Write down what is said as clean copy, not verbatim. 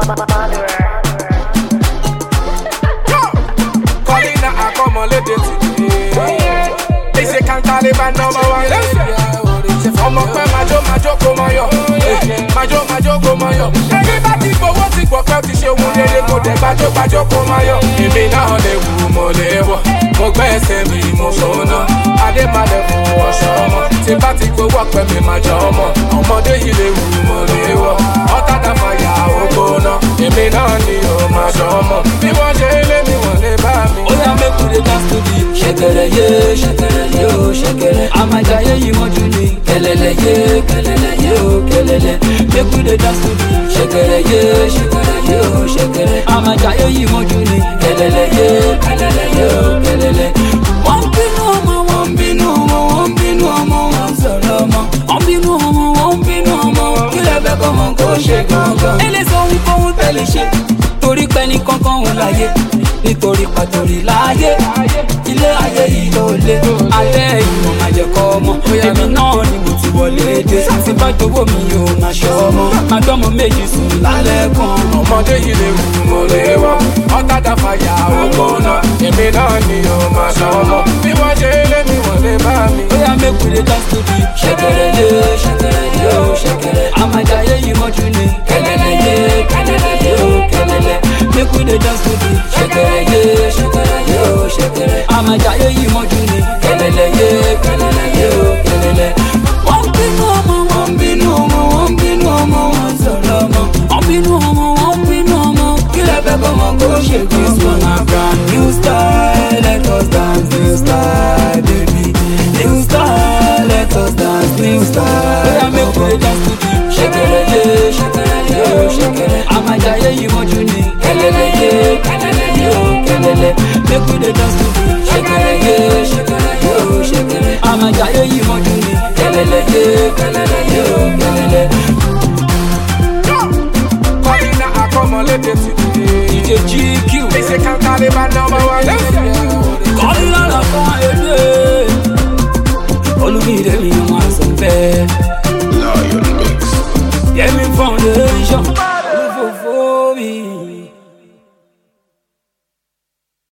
Colina a come let it. They say can't Taliban number one. Ọmọ pẹ́ májó kó mọ yọ, májó kó mọ yọ. Ẹni bá ti gbowó ti gbọ̀pẹ́ ti ṣe ohun rere kò dẹ̀ gbàjó kó mọ yọ. Èmi náà lè wù mo lè wọ̀, mo gbẹ́ ẹsẹ̀ mi mo ṣòna. Adébálẹ̀ fún ọ̀ṣọ́ ọmọ, tí bá ti gbowó pẹ́ mi máa jọ ọmọ. Ọmọdé yìí lè wù mo lè wọ̀, ọ̀tàdà fàyà ògbó náà. Èmi náà ni ò máa jọ ọmọ, bí wọ́n ṣe lé mi wọ́n lè bá mi. Ó yá make we dey dance to the ṣẹ̀kẹ̀rẹ̀ yé o ṣẹ̀kẹ̀rẹ̀. Àmàjáyé yìí mọ́jú ni kẹlẹ̀lẹ̀ yé o kẹlẹ̀lẹ̀. Make we dey dance to the ṣẹ̀kẹ̀rẹ̀ yé o ṣẹ̀kẹ̀rẹ̀. Àmàjáyé yìí mọ́jú ni kẹlẹ̀lẹ̀ yé o kẹlẹ̀lẹ̀. Wọ́n bínú ọmọ, wọ́n bínú ọmọ, wọ́n bínú ọmọ, wọ́n sọ̀rọ̀ ọmọ. Wọ́n bínú ọmọ, wọ́n bínú ọmọ. Kí lẹ fẹ́ kọ́ mọ kó ṣe gangan? Ilé sọ ohunkóhun tẹ̀lé ṣe torí pé ní kankan òun láyé. Nítorí pàtòrí láyé ilé ayé yìí ló lé alẹ́ ìmọ̀ máa jẹ́ kọ́ ọmọ èmi náà ni mo ti wọlé dé tí bá jọ̀wọ́ mi yóò máa ṣọ́ ọmọ máa gbọ́mọ méjì sùn lálẹ́ kan. Ọmọdé yìí lè wù mo lè wọ̀, ọ̀tàdà fàyà ògbó náà. Èmi náà ni yóò máa ṣọ́ ọmọ, bí wọ́n ṣe lé mi wọ́n lè bá mi. Ó yá make we dey dance to the ṣẹ̀kẹ̀rẹ̀ yé o ṣẹ̀kẹ̀rẹ̀. Àmàjáyé yìí mọ́jú ni kẹlẹ̀lẹ̀ yé o kẹlẹ̀lẹ̀. Make we dey dance to the ṣẹ̀kẹ̀rẹ̀ yé o ṣẹ̀kẹ̀rẹ̀. Àmàjáyé yìí mọ́jú ni kẹlẹ̀lẹ̀ yé o kẹlẹ̀lẹ̀. Wọ́n bínú ọmọ, wọ́n bínú ọmọ, wọ́n bínú ọmọ, wọ́n sọ̀rọ̀ ọmọ. Wọ́n bínú ọmọ, wọ́n bínú ọmọ. Kí lẹ fẹ́ kọ́ mọ kó ṣe kí n sọ na brand new style. Let us dance new style baby. New style, let us dance new style. Ó yá make we dey dance to the ṣẹ̀kẹ̀rẹ̀ yé o ṣẹ̀kẹ̀rẹ̀. Àmàjáyé yìí mọ́jú ni kẹlẹ̀lẹ̀ yé o kẹlẹ̀lẹ̀. Make we dey dance to the ṣẹ̀kẹ̀rẹ̀ yé o ṣẹ̀kẹ̀rẹ̀. Àmàjáyé yìí mọ́jú ni kẹlẹ̀lẹ̀ yé o kẹlẹ̀lẹ̀. Colina a come let it. DJ GQ. They say can't Taliban number one. Colina la fún ayé dé. Olùmídé